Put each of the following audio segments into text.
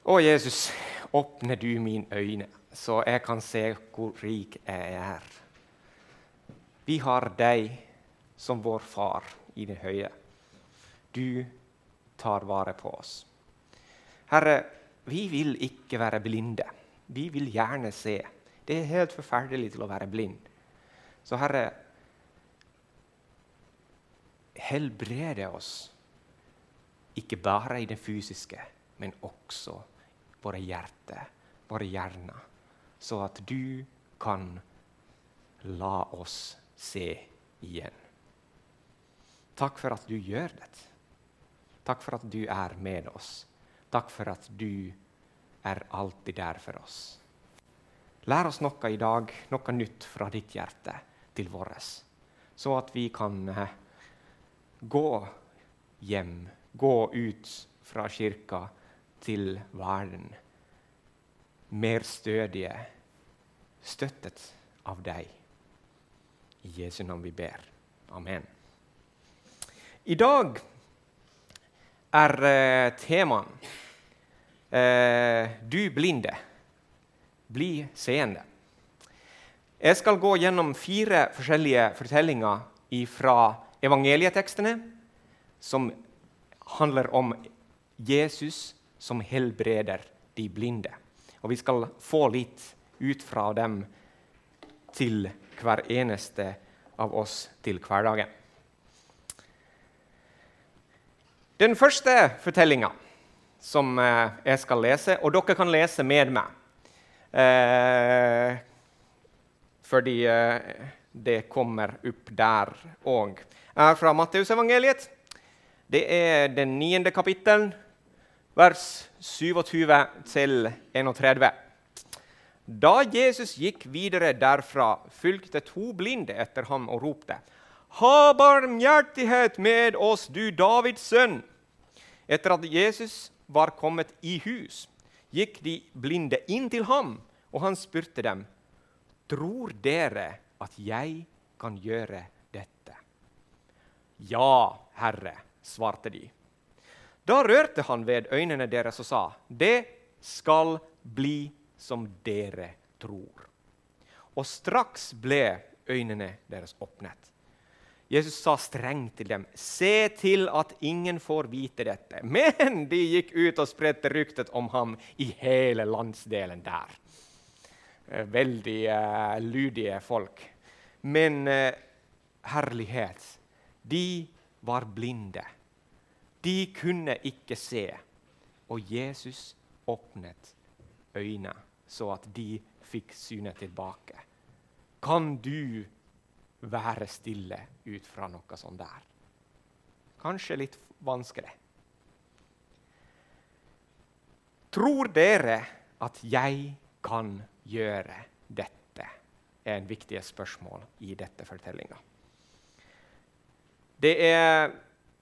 Å Jesus, åpne du mine øyne, så jeg kan se hvor rik jeg er. Vi har deg som vår far i det høye. Du tar vare på oss. Herre, vi vil ikke være blinde. Vi vil gjerne se. Det er helt forferdelig til å være blind. Så Herre, helbrede oss, ikke bare i det fysiske, men også våre hjerter, våre hjerner, så at du kan la oss se igjen. Takk for at du gjør det. Takk for at du er med oss. Takk for at du er alltid der for oss. Lær oss noe i dag, noe nytt fra ditt hjerte til våres, så at vi kan gå hjem, gå ut fra kirka til verden, mer stødige, støttet av deg. I Jesu navn vi ber. Amen. I dag er temaet du blinde, bli seende. Jeg skal gå gjennom 4 forskjellige fortellinger fra evangelietekstene som handler om Jesus som helbreder de blinde. Og vi skal få litt ut fra dem til hver eneste av oss til hverdagen. Den første fortellingen som jeg skal lese, og dere kan lese med meg, fordi det kommer opp der også, er fra Matteusevangeliet. Det er den 9. kapittel, vers 27 til 31. Da Jesus gikk videre derfra, fulgte 2 blinde etter ham og ropte: «Ha barmhjertighet med oss, du Davids sønn!» Etter at Jesus var kommet i hus, gikk de blinde inn til ham, og han spurte dem: «Tror dere at jeg kan gjøre dette?» «Ja, Herre», svarte de. Da rørte han ved øynene deres og sa: «Det skal bli som dere tror.» Og straks ble øynene deres åpnet. Jesus sa strengt til dem: «Se til at ingen får vite dette.» Men de gikk ut og spredte ryktet om ham i hele landsdelen der. Veldig lydige folk. Men herlighet, de var blinde. De kunne ikke se, og Jesus åpnet øynene så at de fikk synet tilbake. Kan du være stille ut fra noe sånt der? Kanskje litt vanskelig. Tror dere at jeg kan gjøre dette? Er en viktig spørsmål i dette fortellingen. Det er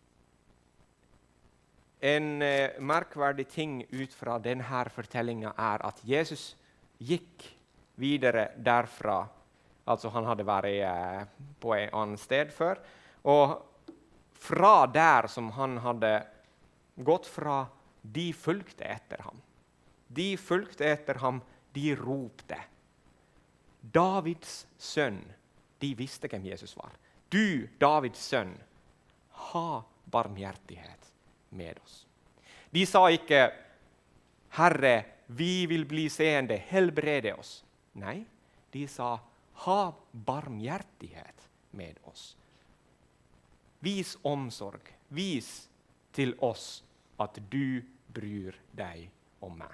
en merkverdig ting ut fra denne fortellingen er at Jesus gikk videre derfra. Altså han hadde vært på en annen sted før. Og fra der som han hadde gått fra, de fulgte etter ham. De fulgte etter ham, de ropte: «Davids sønn!» De visste hvem Jesus var. «Du, Davids sønn, ha barmhjertighet med oss.» De sa ikke: «Herre, vi vil bli seende, helbrede oss.» Nei, de sa: «Ha barmhjertighet med oss. Vis omsorg, vis til oss at du bryr deg om meg.»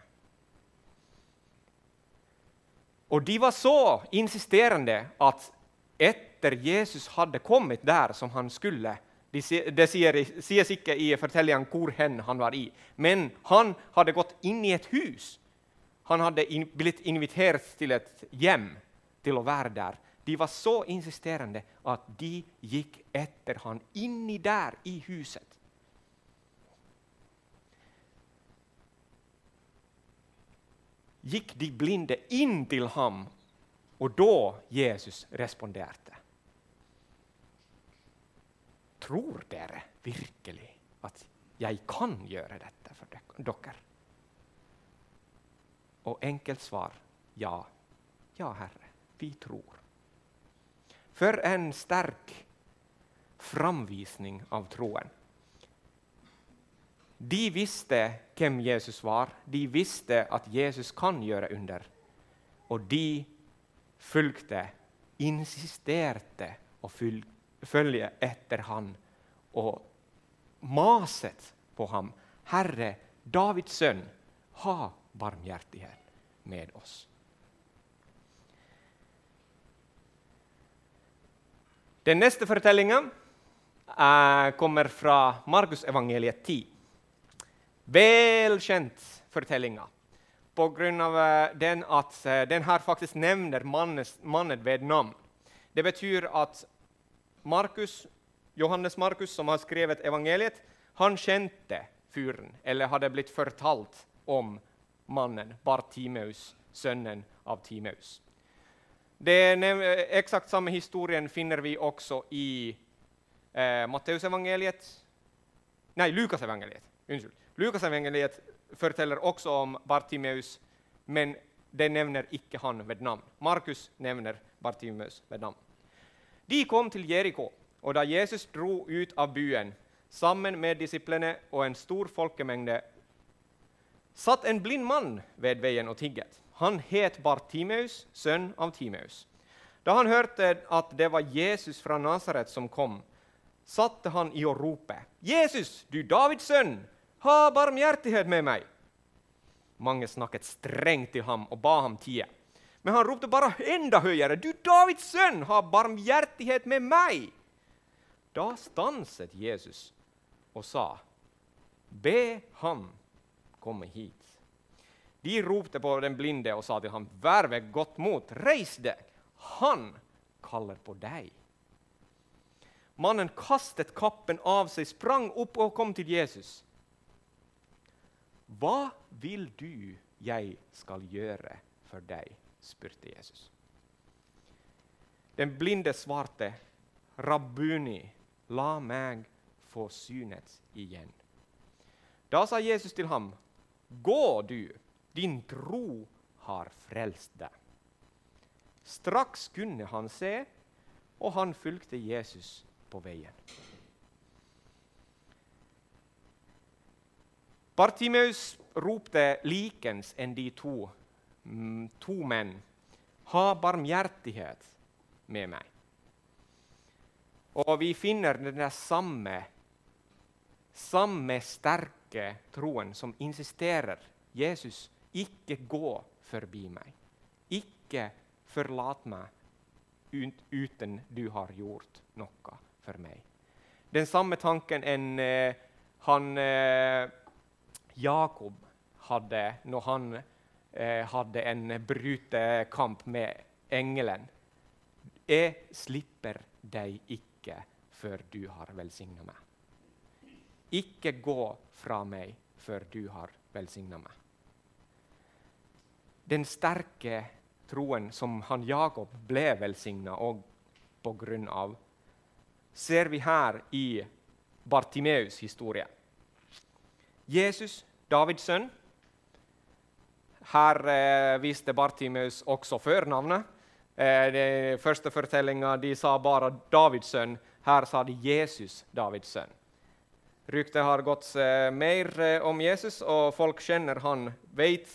Og de var så insisterende at etter Jesus hadde kommet der som han skulle, det sies ikke i fortellingen hvor hen han var i, men han hadde gått inn i et hus. Han hadde blitt invitert til et hjem til å være der. De var så insisterende at de gikk etter han inni der i huset. Gikk de blinde inn til ham, og da Jesus responderte: «Tror dere virkelig at jeg kan gjøre dette for dere?» Og enkelt svar, ja. Ja, Herre, vi tror. For en sterk framvisning av troen. De visste hvem Jesus var. De visste at Jesus kan gjøre under. Og de fulgte, insisterte å følge etter han og maset på ham. Herre, Davids sønn, ha barmhjertighet med oss. Den neste fortellingen kommer fra Markus evangeliet 10. Velkjent fortellinga. På grunn av den at den her faktisk nevner mannen ved navn. Det betyr at Johannes Markus, som har skrevet evangeliet, han kjente fyren, eller hadde blitt fortalt om mannen, Bartimeus, sønnen av Timeus. Eksakt samme historien finner vi også i Lukas evangeliet. Unnskyld. Lukas evangeliet forteller også om Bartimeus, men det nevner ikke han ved navn. Markus nevner Bartimeus ved navn. De kom til Jeriko, og da Jesus dro ut av byen, sammen med disiplene og en stor folkemengde, satt en blind mann ved veien og tigget. Han het Bartimeus, sønn av Timeus. Da han hørte at det var Jesus fra Nazaret som kom, satte han i å rope, «Jesus, du Davids sønn, ha barmhjertighet med meg!» Mange snakket strengt til ham og ba ham tie. Men han ropte bare enda høyere, «Du Davids sønn, ha barmhjertighet med meg!» Da stanset Jesus og sa, «Be ham komme hit.» De ropte på den blinde og sa til ham, «Vær ved godt mot, reis deg, han kaller på deg.» Mannen kastet kappen av seg, sprang opp og kom til Jesus. «Hva vil du jeg skal gjøre for deg?» spurte Jesus. Den blinde svarte, «Rabbuni, la meg få synet igjen.» Da sa Jesus til ham, «Gå du, din tro har frelst deg.» Straks kunne han se, og han fulgte Jesus på veien. Bartimeus ropte likens enn de to menn, «Ha barmhjertighet med meg.» Og vi finner den samme sterke troen som insisterer, «Jesus, ikke gå forbi meg. Ikke forlat meg uten du har gjort noe for meg.» Den samme tanken Jakob hadde når han hadde en brytekamp med engelen. «Jeg slipper deg ikke før du har velsignet meg. Ikke gå fra meg før du har velsignet meg.» Den sterke troen som Jakob ble velsignet og på grunn av, ser vi her i Bartimeus historie. Jesus, Davids sønn. Her viste Bartimeus også førnavnet. Den første fortellingen de sa bare Davids sønn. Her sa de Jesus, Davids sønn. Ryktet har gått mer om Jesus, og folk kjenner han, vet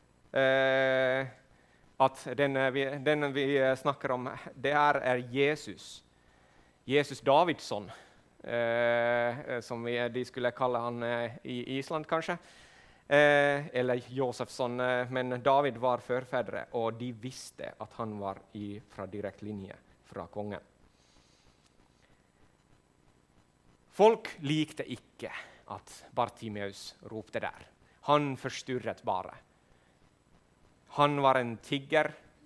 at denne vi snakker om, det her er Jesus. Jesus Davidsson, som de skulle kalle han i Island kanskje. Eller Josefsson, men David var førfedre, og de visste at han var fra direkt linje fra kongen. Folk likte ikke at Bartimeus ropte der. Han forstyrret bare. Han var en tigger.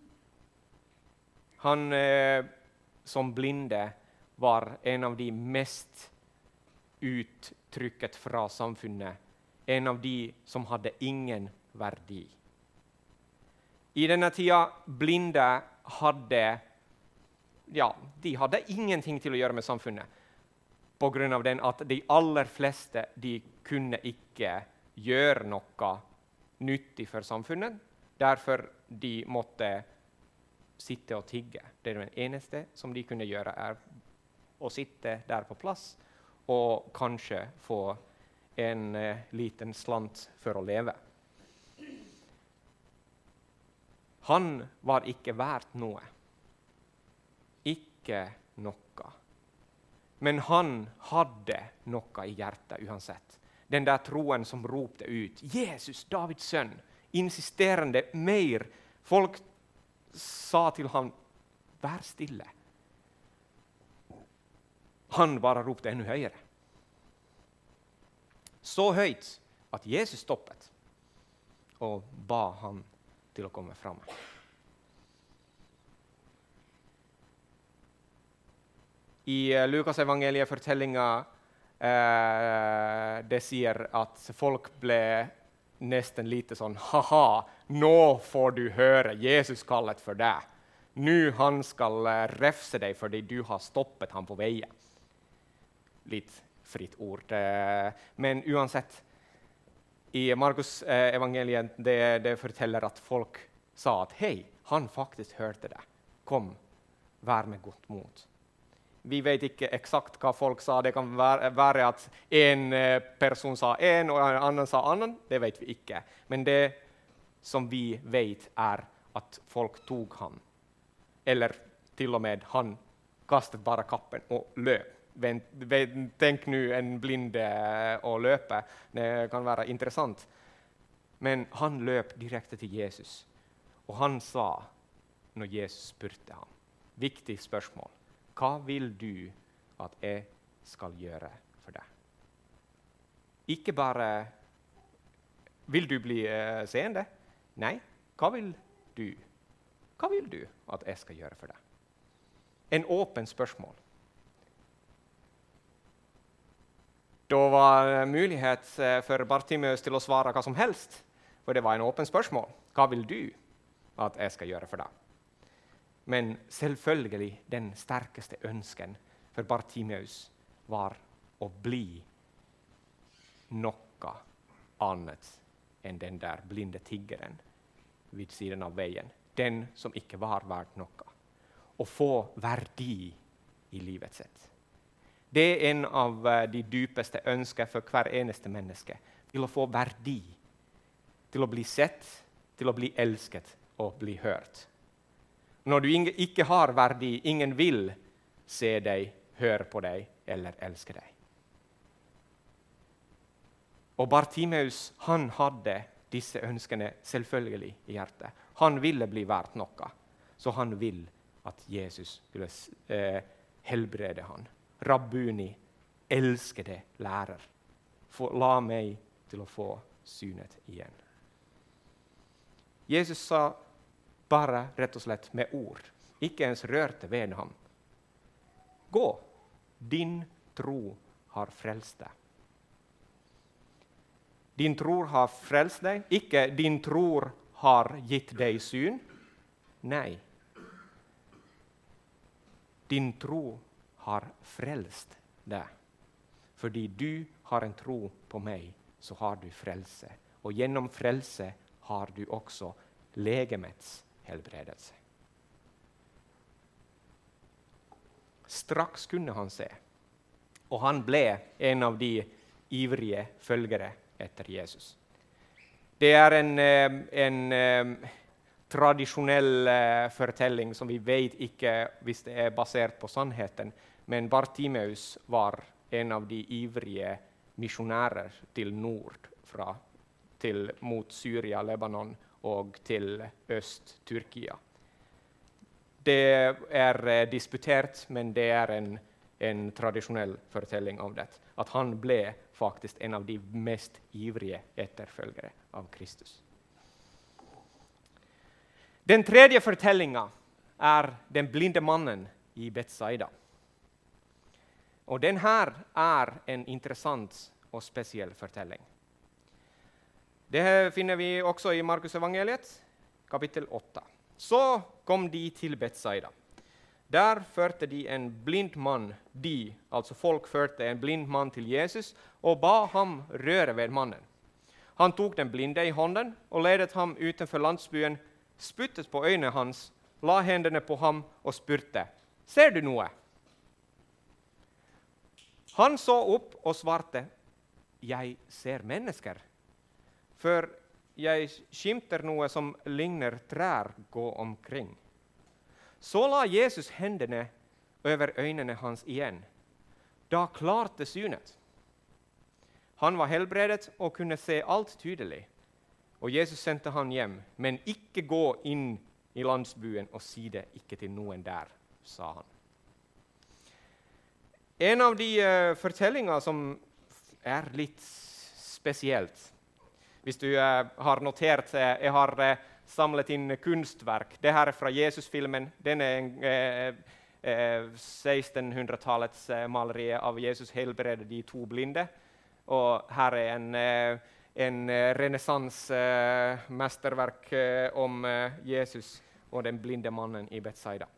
Han som blinde var en av de mest uttrykket fra samfunnet. En av de som hadde ingen verdi. I denne tida blinde de hadde ingenting til å gjøre med samfunnet. På grunn av den at de aller fleste de kunne ikke gjøre noe nyttig for samfunnet. Därför de måtte sitte och tigge. Det är den eneste som de kunde göra är att sitta där på plats och kanske få en liten slant för att leva. Han var ikke värt noe. Ikke noe. Men han hade noe i hjärtat uansett. Den där troen som ropte ut, Jesus, Davids son, insisterande mer. Folk sa till han, vær stille. Han bara ropte ännu högre. Så höjt att Jesus stoppet och bad han till att komma fram. I Lukas evangeliefortellinga det säger att folk blev nästan lite sån, haha, nå får du höra Jesus kallet för det. Nu han ska räfsa dig för det du har stoppat han på vägen. Lite fritt ord. Men uansett, i Markus evangeliet det förtäller att folk sa att hej, han faktiskt hörde det. Kom, vär med gott mot. Vi vet inte exakt vad folk sa. Det kan vara att en person sa en och en annan sa annan. Det vet vi inte. Men det som vi vet är att folk tog han. Eller till och med han kastade bara kappen och löp. Tänk nu en blind och löpa. Det kan vara intressant. Men han löp direkt till Jesus. Och han sa när Jesus spurte han. Viktigt spörsmål. Vad vill du att jag ska göra för dig? Ikke bara vill du bli seende? Nej, vad vill du? Vad vill du att jag ska göra för dig? En öppen spörsmål. Då var möjlighet för Bartimeus till att svara vad som helst. För det var en öppen spörsmål. Vad vill du att jag ska göra för dig? Men selvfølgelig den starkaste önskan för Bartimeus var att bli något annat än den där blinde tiggaren vid sidan av vägen. Den som icke var värd något. Och få värdi i livet sätt. Det är en av de djupaste önskar för hver eneste menneske. Till att få värdi. Till att bli sett, till att bli älskat och bli hört. När du icke har värdi, ingen vill se dig, hör på dig eller älska dig. Och Bartimeus, han hade dessa önskningar selvfølgelig i hjärtat. Han ville bli värt något, så han vill att Jesus skulle helbreda han. Rabbuni, älskade lärare, la mig till att få synet igen. Jesus sa bara rätt och slätt med ord. Icke ens rörte ved ham. Gå, din tro har frälst dig. Din tro har frälst dig. Icke din tro har gett dig syn. Nej. Din tro har frälst dig. För du har en tro på mig så har du frälse. Och genom frälse har du också legemets helbredelse. Strax kunde han se. Och han blev en av de ivriga följare efter Jesus. Det är en traditionell förtällning som vi vet icke visst det är baserat på sannheten. Men Bartimeus var en av de ivriga missionärer till nord mot Syria, Lebanon och till öst, Turkiet. Det är disputerat, men det är en traditionell förtällning om det. Att han blev faktiskt en av de mest ivriga efterföljare av Kristus. Den tredje förtällningen är den blinde mannen i Betsaida. Och den här är en intressant och speciell förtällning. Det här finner vi också i Markus evangeliet, kapitel 8. Så kom de till Betsaida. Där förde de en blind man, alltså folk förde en blind man till Jesus och bad ham röra vid mannen. Han tok den blinde i hånden og ledet ham utenfor landsbyen, spyttet på øynene hans, la hendene på ham og spurte, «Ser du noe?» Han så opp og svarte, «Jeg ser mennesker, for jeg skimter noe som ligner trær gå omkring.» Så la Jesus hendene over øynene hans igjen. Da klarte synet. Han var helbredet og kunne se alt tydelig. Og Jesus sendte han hjem, men ikke gå inn i landsbyen og si det ikke til noen der, sa han. En av de fortellinger som er litt spesielt, hvis du har notert, jeg har samlet inn kunstverk. Det her er fra Jesus-filmen. Den er 1600-tallets maleri av Jesus helbreder de to blinde. Og her er en renessansmesterverk om Jesus og den blinde mannen i Betsaida.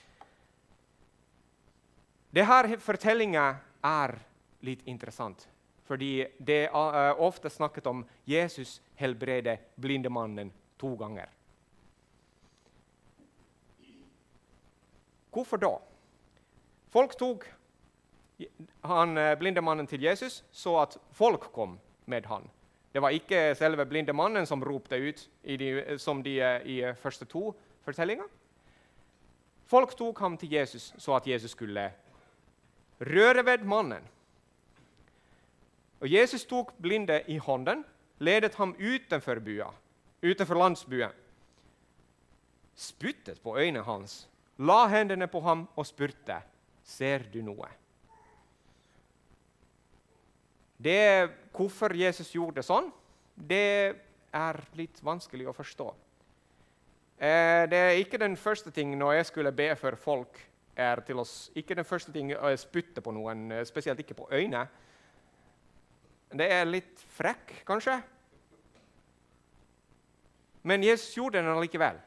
Denne fortellingen er litt interessant, fordi det er ofte snakket om Jesus helbreder blinde mannen 2 ganger. Hvorfor da? Folk tok han blinde mannen til Jesus, så at folk kom med han. Det var ikke selve blinde mannen som ropte ut som de i første 2 fortellinger. Folk tok ham til Jesus, så at Jesus skulle røre ved mannen. Og Jesus tok blinde i hånden, ledet ham utenfor landsbyen, spyttet på øynene hans, la hendene på ham og spurte, «Ser du noe?» Hvorfor Jesus gjorde det sånn, det er litt vanskelig å forstå. Det er ikke den første ting når jeg skulle be for folk, ikke den første ting å spytte på noen, spesielt ikke på øynene. Det er litt frekk, kanskje. Men Jesus gjorde den allikevel.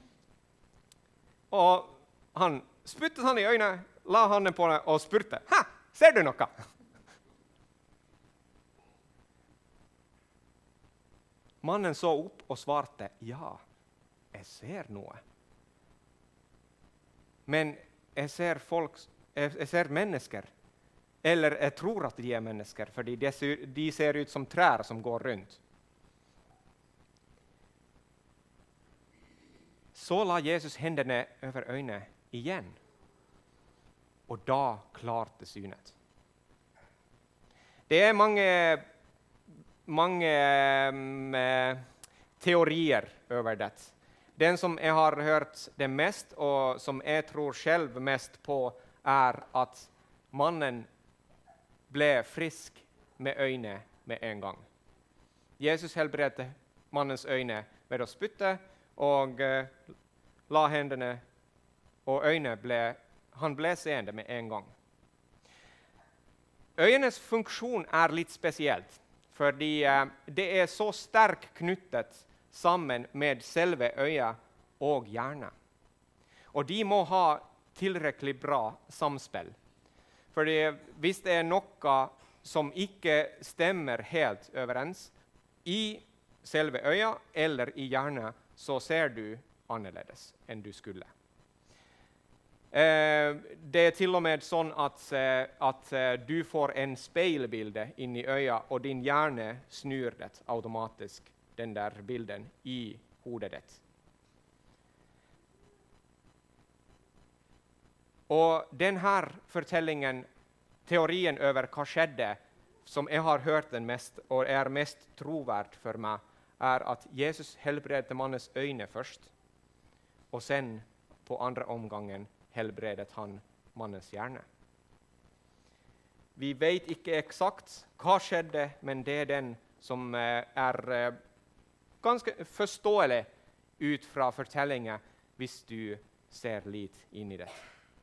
Og han spyttet han i øynene, la handen på det og spurte, «Ha, ser du noe?» Mannen så opp og svarte, «Ja, jeg ser noe. Men jeg ser mennesker, eller jeg tror at de er mennesker, fordi de ser ut som trær som går rundt.» Så la Jesus hendene over øynene igjen, og da klarte synet. Det er mange teorier over det. Den som jeg har hørt det mest, og som jeg tror selv mest på, er at mannen ble frisk med øynene med en gang. Jesus helbredte mannens øyne ved å spytte, og la hendene, og han ble seende med en gang. Øyenes funksjon er litt spesielt, fordi det er så sterkt knyttet sammen med selve øya og hjernen. Og de må ha tilrekkelig bra samspill. Fordi hvis det er noe som ikke stemmer helt overens i selve øya eller i hjernen, så ser du annerledes enn du skulle. Det er til og med sånn at du får en speilbilde inn i øya, og din hjerne snur det automatisk, den der bilden, i hodet ditt. Og denne fortellingen, teorien over hva skjedde, som jeg har hørt den mest, og er mest troverd for meg, er at Jesus helbredte mannens øyne først, og sen på andre omgangen helbredet han mannens hjerne. Vi vet ikke eksakt hva skjedde, men det er den som er ganske forståelig ut fra fortellingen hvis du ser litt inn i det.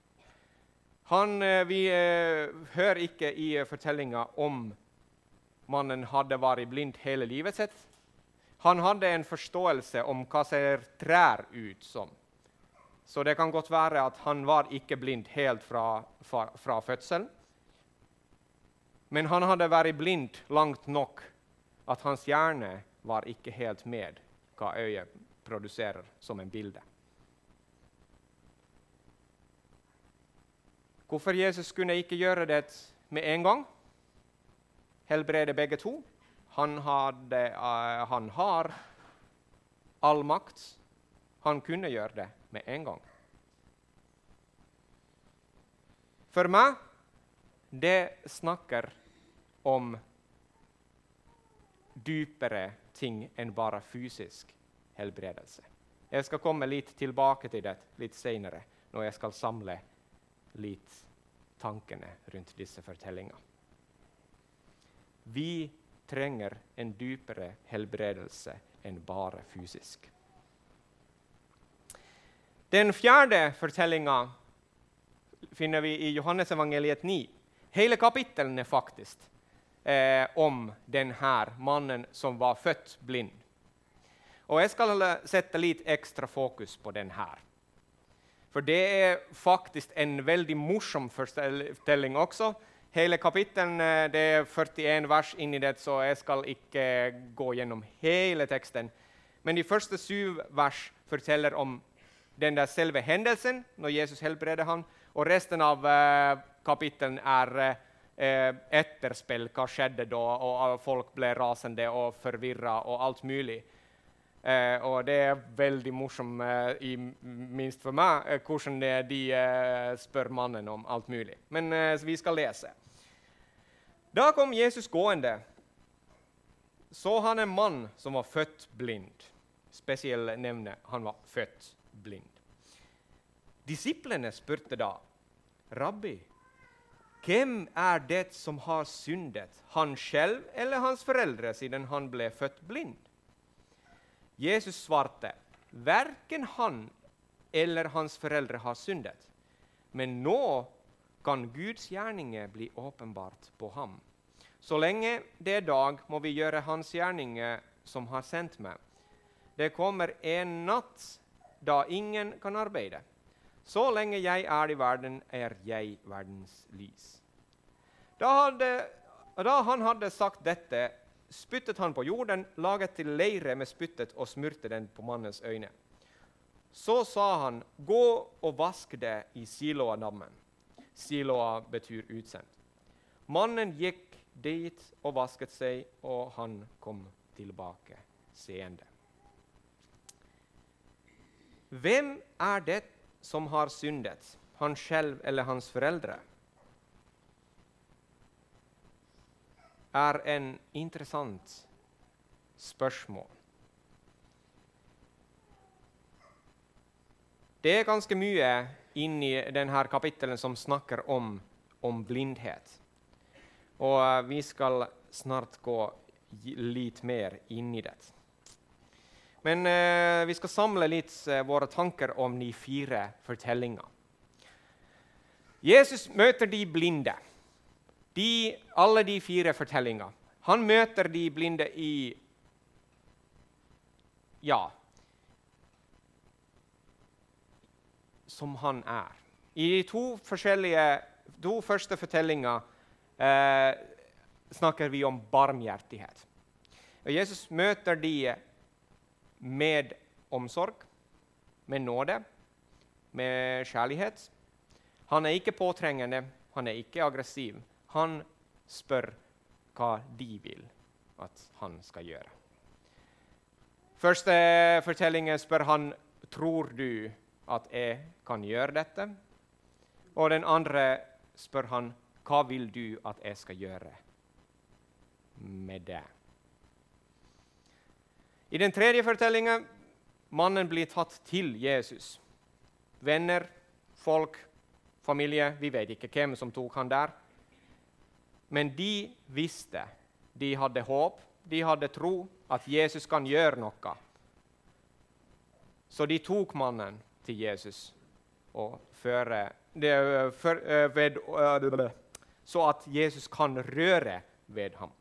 Vi hører ikke i fortellingen om mannen hadde vært blind hele livet sitt. Han hadde en forståelse om hva ser trær ut som. Så det kan godt være at han var ikke blind helt fra fødselen. Men han hadde vært blind langt nok at hans hjerne var ikke helt med hva øyet produserer som en bilde. Hvorfor Jesus kunne ikke gjøre det med en gang? Helbrede begge to. Han har all makt. Han kunne gjøre det med en gang. For meg, det snakker om dypere ting enn bare fysisk helbredelse. Jeg skal komme litt tilbake til det litt senere, når jeg skal samle litt tankene rundt disse fortellingene. Vi trenger en dypere helbredelse enn bare fysisk. Den fjerde fortellingen finner vi i Johannes evangeliet 9. Hele kapittelene faktisk om denne mannen som var født blind. Og jeg skal sette litt ekstra fokus på den her. For det er faktisk en veldig morsom fortelling også. Hele kapittelen, det er 41 vers inn i det, så jeg skal ikke gå gjennom hele teksten. Men de første 7 vers forteller om den der selve hendelsen, når Jesus helbreder ham. Og resten av kapittelen er etterspill, hva skjedde da, og folk ble rasende og forvirret og alt mulig. Og det er veldig morsomt, minst for meg, hvordan de spør mannen om alt mulig. Men vi skal lese. Da kom Jesus gående. Så han en mann som var født blind. Spesielt nevne, han var født blind. Disiplene spurte da, Rabbi, hvem er det som har syndet, han selv eller hans foreldre, siden han ble født blind? Jesus svarte, hverken han eller hans foreldre har syndet, men nå kan Guds gjerninger bli åpenbart på ham. Så lenge det er dag, må vi gjøre hans gjerninger som har sendt meg. Det kommer en natt da ingen kan arbeide. Så lenge jeg er i verden, er jeg verdens lys. Da han hadde sagt dette, spyttet han på jorden, laget til leire med spyttet og smurte den på mannens øyne. Så sa han, gå og vask det i Siloa-dammen. Siloa betyr utsendt. Mannen gikk dit og vasket seg, og han kom tilbake seende. Hvem er det som har syndet, han selv eller hans foreldre? Er en interessant spørsmål. Det er ganske mye inni denne kapittelen som snakker om blindhet. Og vi skal snart gå litt mer inn i det. Men vi skal samle litt våre tanker om de 4 fortellinger. Jesus møter de blinde. Alle de 4 fortellinger. Han møter de blinde som han er. I de 2 første fortellinger snakker vi om barmhjertighet. Og Jesus møter de med omsorg, med nåde, med kjærlighet. Han er ikke påtrengende, han er ikke aggressiv. Han spør hva de vil at han skal gjøre. Første fortellingen spør han, tror du at jeg kan gjøre dette? Og den andre spør han, hva vil du at jeg skal gjøre med det? I den tredje fortellingen, mannen blir tatt til Jesus. Venner, folk, familie, vi vet ikke hvem som tok han der. Men de visste, de hadde håp, de hadde tro at Jesus kan gjøre noe. Så de tok mannen til Jesus og så at Jesus kan røre ved ham.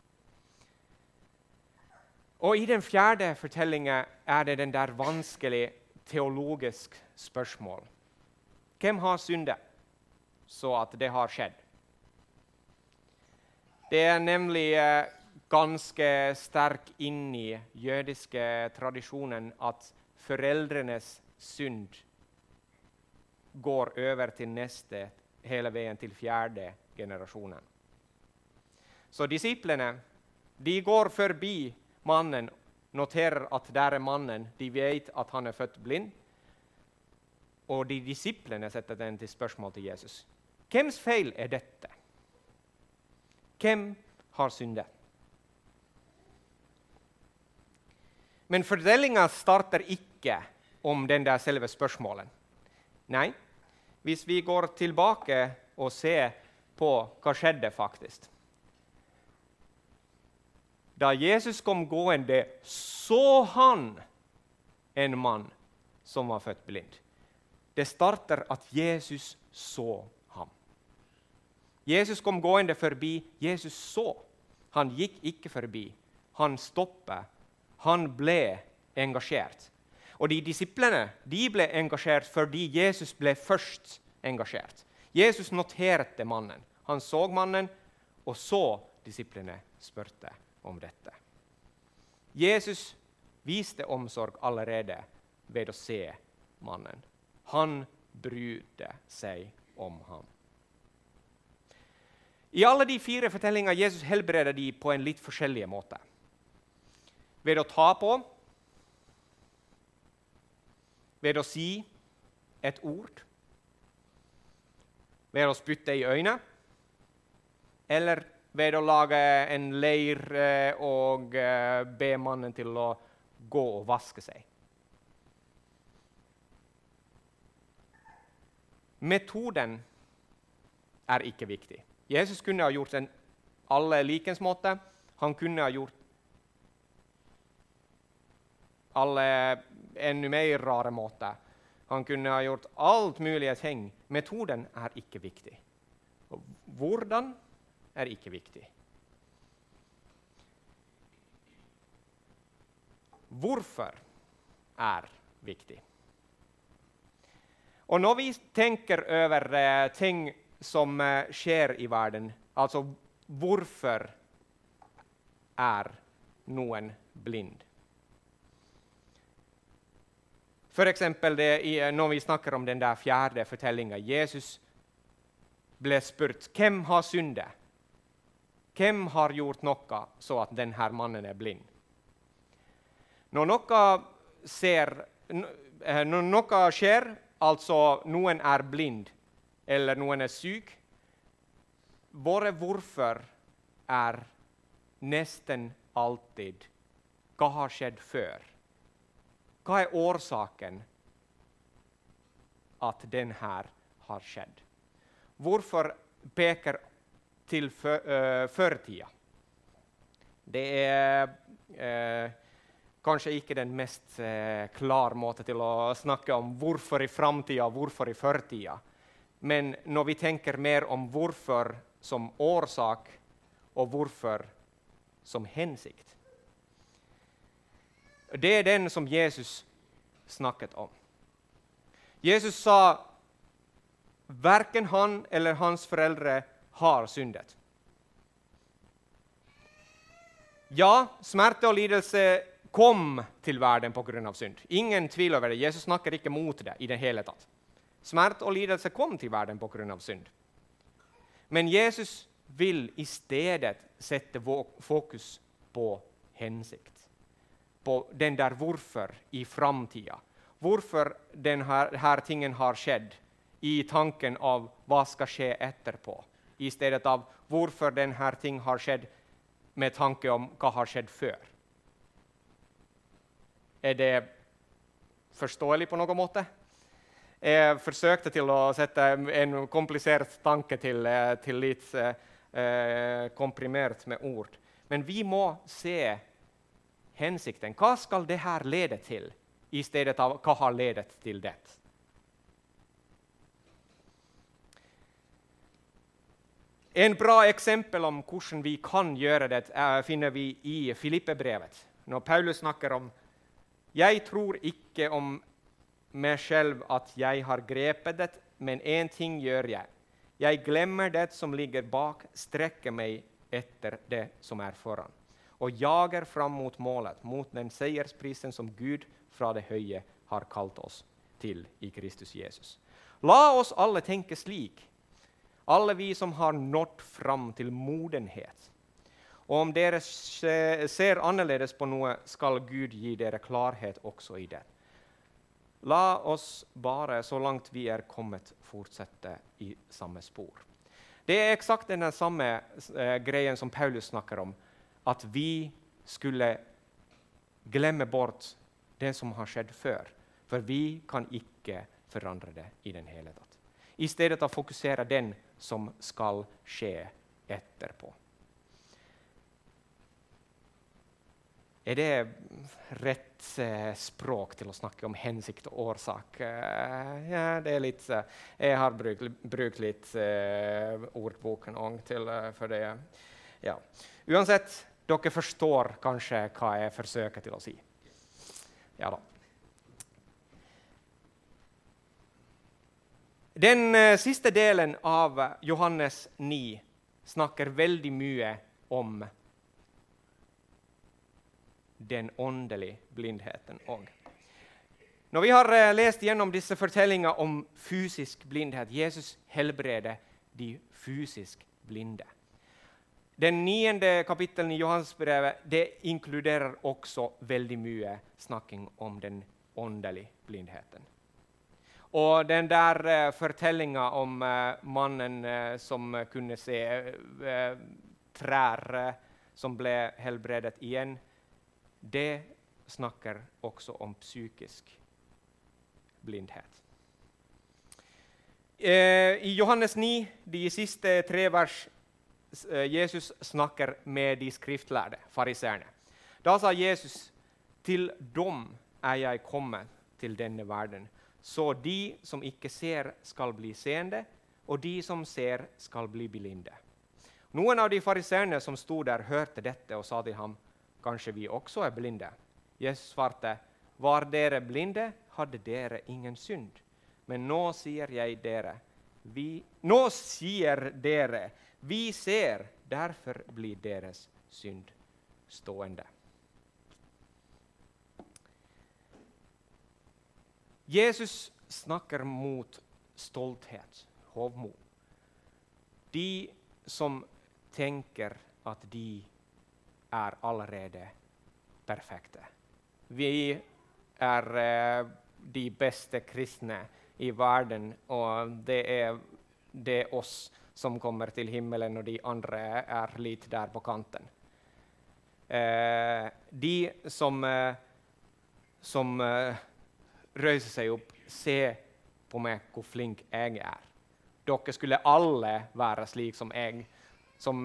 Og i den fjerde fortellingen er det den der vanskelige teologisk spørsmål. Hvem har syndet så at det har skjedd? Det er nemlig ganske sterk inn i jødiske tradisjonen at foreldrenes synd går over til neste, hele veien til 4. generasjonen. Så disiplene, de går forbi mannen, noterer at der er mannen, de vet at han er født blind, og de disiplene setter den til spørsmål til Jesus. Hvems feil er dette? Hvem har syndet? Men fortellingen starter ikke om den der selve spørsmålen. Nei, hvis vi går tilbake og ser på hva skjedde faktisk. Da Jesus kom gående, så han en mann som var født blind. Det starter at Jesus så ham. Jesus kom gående forbi, Jesus så. Han gikk ikke forbi, han stoppet, han ble engasjert. Og de disiplene, de ble engasjert fordi Jesus ble først engasjert. Jesus noterte mannen. Han så mannen, og så disiplene spurte om dette. Jesus viste omsorg allerede ved å se mannen. Han brydde seg om ham. I alle de 4 fortellinger Jesus helbreder de på en litt forskjellig måte. Ved å ta på, ved å si et ord, ved å spytte i øynene, eller ved å lage en leir og be mannen til å gå og vaske seg. Metoden er ikke viktig. Jesus kunne ha gjort en alle likens måte. Han kunne ha gjort alle enda mer rare måter. Han kunne ha gjort alt mulige ting. Metoden er ikke viktig. Og hvordan er ikke viktig. Hvorfor er viktig? Og når vi tenker over ting som skjer i verden, altså hvorfor er noen blind? For eksempel når vi snakker om den der 4. fortellingen. Jesus ble spurt, hvem har syndet? Hvem har gjort noe så at denne mannen er blind? Når noe skjer, altså noen er blind, eller noen er syk, våre hvorfor er nesten alltid hva har skjedd før? Hva er årsaken at den her har skjedd? Hvorfor peker til førtida? Det er kanskje ikke den mest klare måten til å snakke om hvorfor i framtida og hvorfor i førtida. Men når vi tenker mer om hvorfor som årsak og hvorfor som hensikt. Det er den som Jesus snakket om. Jesus sa, hverken han eller hans foreldre har syndet. Ja, smerte og lidelse kom til verden på grunn av synd. Ingen tvil over det. Jesus snakker ikke mot det i det hele tatt. Smerte og lidelse kom til verden på grunn av synd. Men Jesus vil i stedet sette fokus på hensikt. På den der hvorfor i framtida. Hvorfor denne tingen har skjedd i tanken av hva skal skje etterpå. I stedet av hvorfor denne ting har skjedd med tanke om hva har skjedd før. Er det forståelig på noen måte? Jeg forsøkte til å sette en komplisert tanke til litt komprimert med ord. Men vi må se hensikten. Hva skal det her lede til, i stedet av hva har ledet til det? En bra eksempel om hvordan vi kan gjøre det, finner vi i Filippebrevet. Når Paulus snakker om «Jeg tror ikke om meg selv at jeg har grepet det, men en ting gjør jeg. Jeg glemmer det som ligger bak, strekker meg etter det som er foran. og jager fram mot målet, mot den seiersprisen som Gud fra det høye har kalt oss til i Kristus Jesus. La oss alle tenke slik, alle vi som har nådd fram til modenhet. Og om dere ser annerledes på noe, skal Gud gi dere klarhet også i det. La oss bare, så langt vi er kommet, fortsette i samme spor. Det er eksakt den samme greien som Paulus snakker om, at vi skulle glemme bort det som har skjedd før, for vi kan ikke forandre det i den hele tatt. I stedet å fokusere den som skal skje etterpå. Er det rett språk til å snakke om hensikt og årsak? Ja, det er litt... jeg har brukt litt ordboken for det. Ja. Uansett, dere forstår kanskje hva jeg forsøker til å si. Ja da. Den siste delen av Johannes 9 snakker veldig mye om den åndelige blindheten også. Når vi har lest gjennom disse fortellingene om fysisk blindhet, Jesus helbreder de fysisk blinde. Den 9. kapitelen i Johannesbrevet, det inkluderer også veldig mye snakking om den åndelige blindheten. Og den der fortellingen om mannen som kunne se trær som ble helbredet igjen, det snakker også om psykisk blindhet. I Johannes 9, de siste 3 vers, Jesus snakker med de skriftlærde, fariseerne. Da sa Jesus, til dom er jeg kommet til denne verden, så de som ikke ser skal bli seende, og de som ser skal bli blinde. Noen av de fariseerne som stod der hørte dette og sa til ham, kanskje vi også er blinde. Jesus svarte, var dere blinde, hadde dere ingen synd. Men nå sier dere, vi ser, derfor blir deres synd stående. Jesus snakker mot stolthet, hovmod. De som tenker at de er allerede perfekte. Vi er de beste kristne i verden, og det er oss som kommer til himmelen, og de andre er litt der på kanten. De som røyser seg opp, se på meg hvor flink jeg er. Dere skulle alle være slik som jeg, som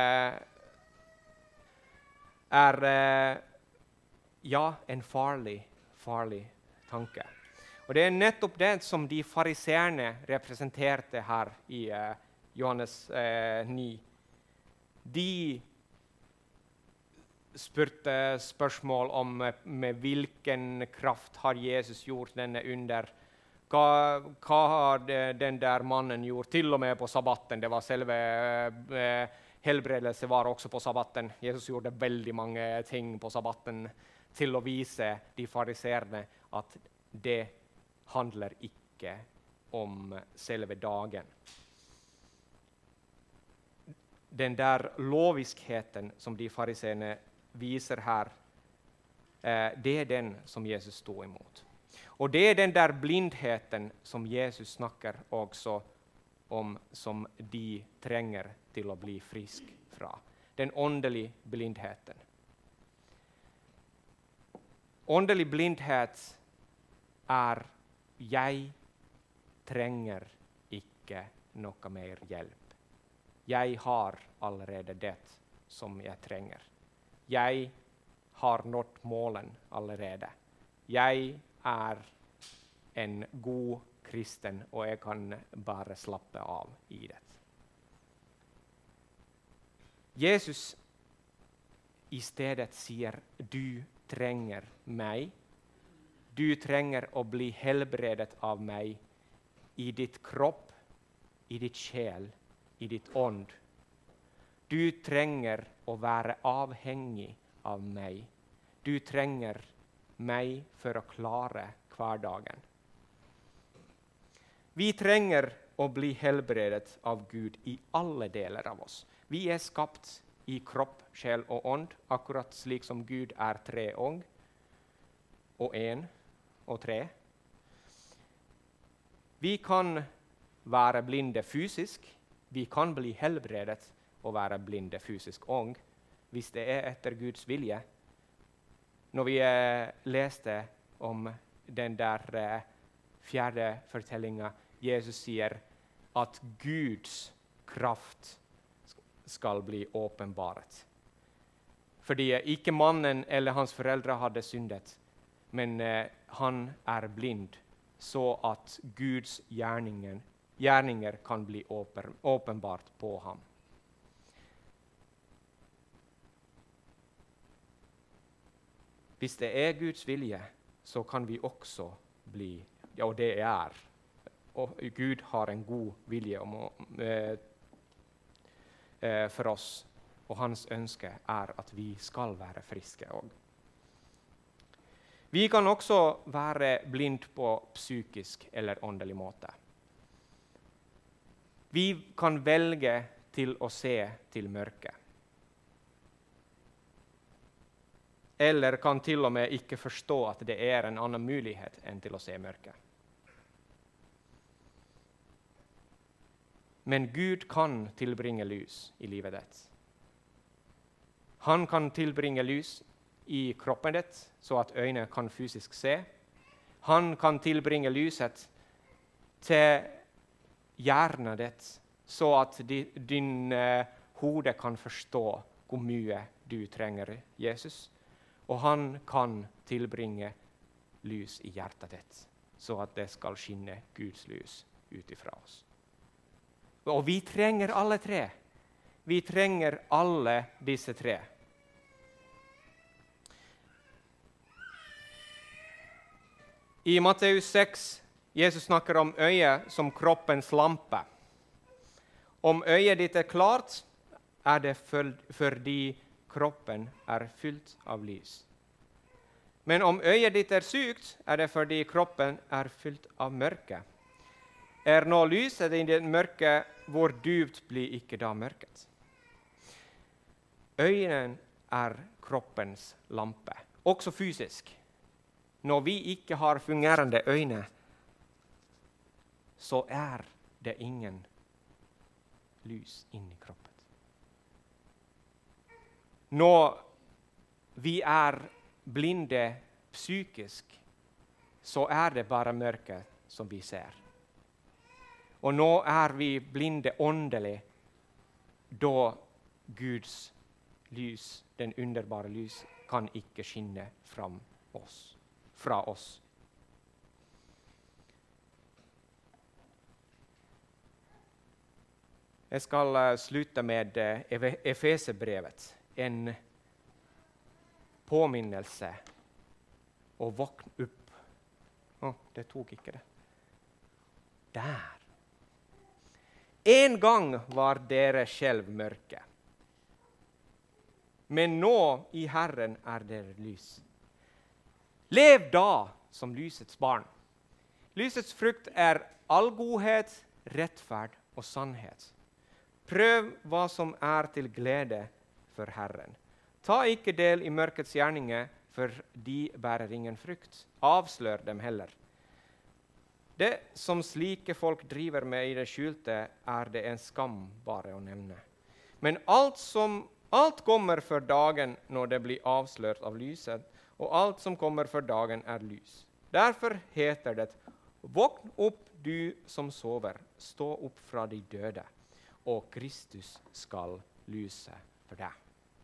en farlig tanke. Og det er nettopp det som de fariseerne representerte her i Johannes 9. De spurte spørsmål om med hvilken kraft har Jesus gjort denne under. Hva har den der mannen gjort? Til og med på sabbaten. Det var selve helbredelse var også på sabbaten. Jesus gjorde veldig mange ting på sabbaten til å vise de fariseerne at det handler ikke om selve dagen. Den der loviskheten som de fariseerne viser her, det er den som Jesus stod imot. Og det er den der blindheten som Jesus snakker også om, som de trenger til å bli frisk fra. Den åndelige blindheten. Åndelig blindhet er jeg trenger ikke noe mer hjelp. Jeg har allerede det som jeg trenger. Jeg har nådd målen allerede. Jeg er en god kristen, og jeg kan bare slappe av i det. Jesus i stedet sier, du trenger meg. Du trenger å bli helbredet av meg i ditt kropp, i ditt sjel, i ditt ånd. Du trenger å være avhengig av meg. Du trenger meg for å klare hverdagen. Vi trenger å bli helbredet av Gud i alle deler av oss. Vi er skapt i kropp, sjel og ånd, akkurat slik som Gud er treånd, og én og tre. Vi kan være blinde fysisk, vi kan bli helbredet og være blinde fysisk òg, hvis det er etter Guds vilje. Når vi leste om den der fjerde fortellinga, Jesus sier at Guds kraft skal bli åpenbaret. Fordi ikke mannen eller hans foreldre hadde syndet, men han er blind, så at Guds gjerninger kan bli åpenbart på ham. Hvis det er Guds vilje, så kan vi også bli, og det er, og Gud har en god vilje for oss, og hans ønske er at vi skal være friske også. Vi kan også være blind på psykisk eller åndelig måte. Vi kan velge til å se til mørket. Eller kan til og med ikke forstå at det er en annen mulighet enn til å se mørket. Men Gud kan tilbringe lys i livet ditt. Han kan tilbringe lys i kroppen ditt, så at øynene kan fysisk se. Han kan tilbringe lyset til hjernen ditt, så at din hode kan forstå hvor mye du trenger Jesus. Og han kan tilbringe lys i hjertet ditt, så at det skal skinne Guds lys ut ifra oss. Og vi trenger alle tre. Vi trenger alle disse tre. I Matteus 6, Jesus snakker om øyet som kroppens lampe. Om øyet ditt er klart, er det fordi kroppen er fylt av lys. Men om øyet ditt er sykt, er det fordi kroppen er fylt av mørke. Er nå lyset i det mørke, hvor dypt blir ikke da mørket? Øynene er kroppens lampe, også fysisk. Når vi ikke har fungerende øyne, så er det ingen lys inni kroppen. Når vi er blinde psykisk, så er det bare mørket som vi ser. Og nå er vi blinde åndelig, da Guds lys, den underbare lys, kan ikke skinne fra oss. Jeg skal slutte med Efesebrevet, en påminnelse å våkne opp. Det tok ikke det. Der. En gang var dere selv mørke, men nå i Herren er dere lys. Lev da som lysets barn. Lysets frukt er all godhet, rettferd og sannhet. Prøv hva som er til glede for Herren. Ta ikke del i mørkets gjerninger, for de bærer ingen frukt. Avslør dem heller. Det som slike folk driver med i det skjulte, er det en skam bare å nevne. Men alt kommer for dagen når det blir avslørt av lyset, og alt som kommer for dagen er lys. Derfor heter det, våkn opp du som sover, stå opp fra de døde, og Kristus skal lyse for deg.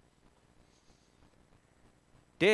Det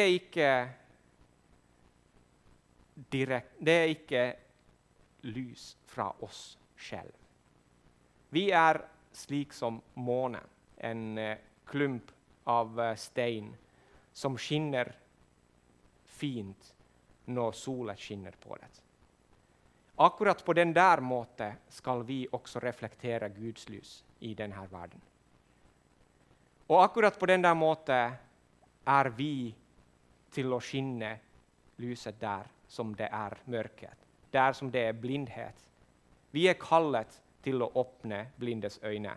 er ikke lys fra oss selv. Vi er slik som månen, en klump av stein som skinner fint når solen skinner på det. Akkurat på den der måten skal vi også reflektere Guds lys i denne verden. Og akkurat på den der måten er vi til å skinne lyset der som det er mørkhet, der som det er blindhet. Vi er kallet til å åpne blindes øyne.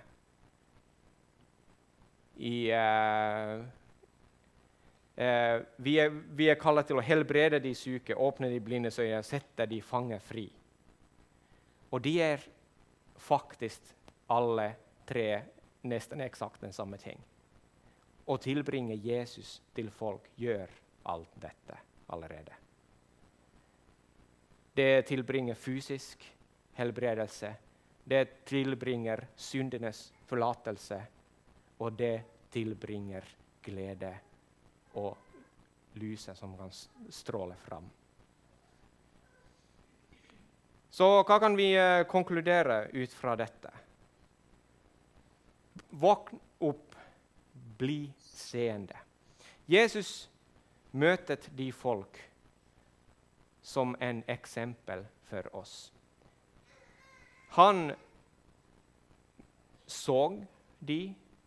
Vi er kallet til å helbrede de syke, åpne de blindes øyne, sette de fange fri. Og de er faktisk alle tre nesten eksakt den samme ting. Å tilbringe Jesus til folk gjør alt dette allerede. Det tilbringer fysisk helbredelse, det tilbringer syndenes forlatelse, og det tilbringer glede og lyset som kan stråle fram. Så hva kan vi konkludere ut fra dette? Våkn opp, bli seende. Jesus møtet de folk som en eksempel for oss. Han så de.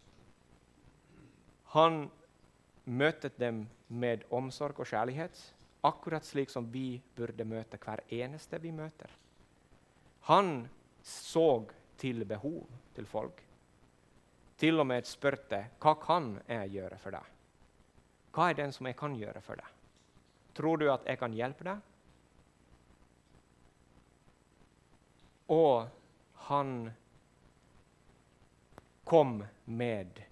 Han møtet dem med omsorg og kjærlighet, akkurat slik som vi burde møte hver eneste vi møter. Han så til behov til folk. Til og med spurte, hva kan jeg gjøre for deg? Hva er den som jeg kan gjøre for deg? Tror du at jeg kan hjelpe deg? Og han kom med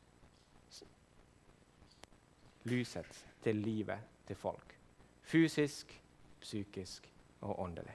lyset til livet til folk. Fysisk, psykisk og åndelig.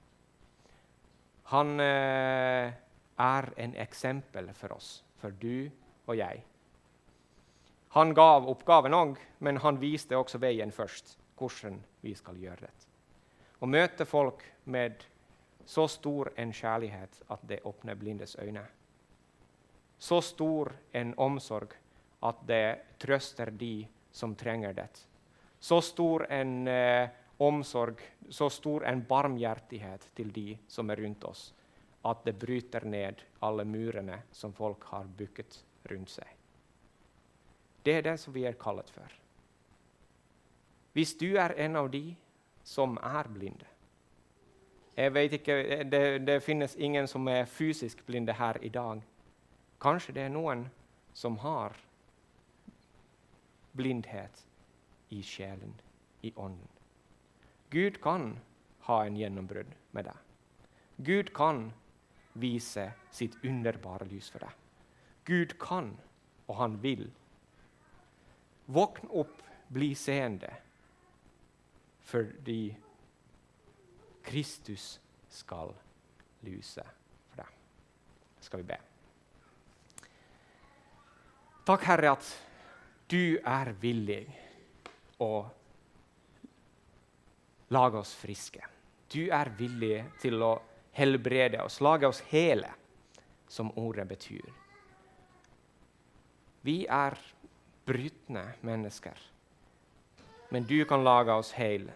Han er en eksempel for oss, for du og jeg. Han gav oppgaven også, men han viste også veien først, hvordan vi skal gjøre det. Å møte folk med så stor en kjærlighet at det åpner blindes øyne. Så stor en omsorg at det trøster de som trenger det. Så stor en omsorg, så stor en barmhjertighet til de som er rundt oss, at det bryter ned alle murene som folk har bygget rundt seg. Det er det som vi er kallet for. Hvis du er en av de som er blinde, jeg vet ikke, det finnes ingen som er fysisk blinde her i dag. Kanskje det er noen som har blindhet i sjelen, i ånden. Gud kan ha en gjennombrudd med deg. Gud kan vise sitt underbare lys for deg. Gud kan, og han vil. Våkn opp, bli seende, fordi Kristus skal lyse for deg. Skal vi be. Takk, Herre, at du er villig å lage oss friske. Du er villig til å helbrede oss, lage oss hele, som ordet betyr. Vi er brytne mennesker, men du kan lage oss hele.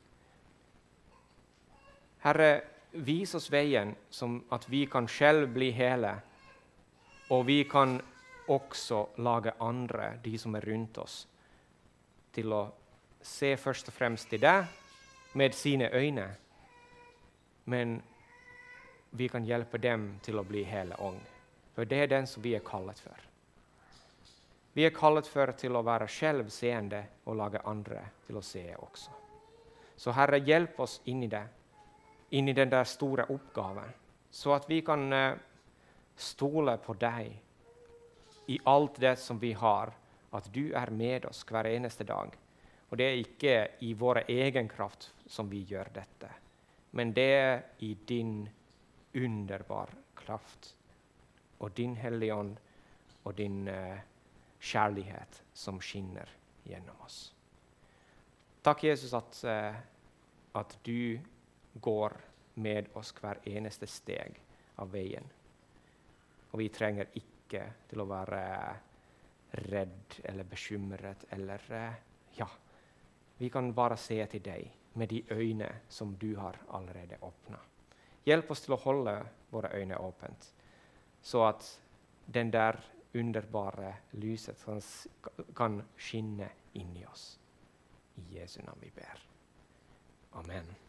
Herre, vis oss veien som at vi kan selv bli hele, og vi kan også lage andre, de som er rundt oss, til å se først og fremst til deg med sine øyne, men vi kan hjelpe dem til å bli hele ånd. For det er den som vi er kallet for. Vi er kallet for til å være selvseende og lage andre til å se også. Så Herre, hjelp oss inn i det, inn i den der store oppgaven, så at vi kan stole på deg i alt det som vi har, at du er med oss hver eneste dag. Og det er ikke i vår egen kraft som vi gjør dette, men det er i din underbar kraft, og din Hellige Ånd, og din kjærlighet som skinner gjennom oss. Takk, Jesus, at du går med oss hver eneste steg av veien. Og vi trenger ikke til å være redd eller bekymret, eller vi kan bare se til deg med de øyne som du har allerede åpnet. Hjelp oss til å holde våre øyne åpent, så at den der underbare lyset kan skinne in i oss. I Jesu namn vi ber. Amen.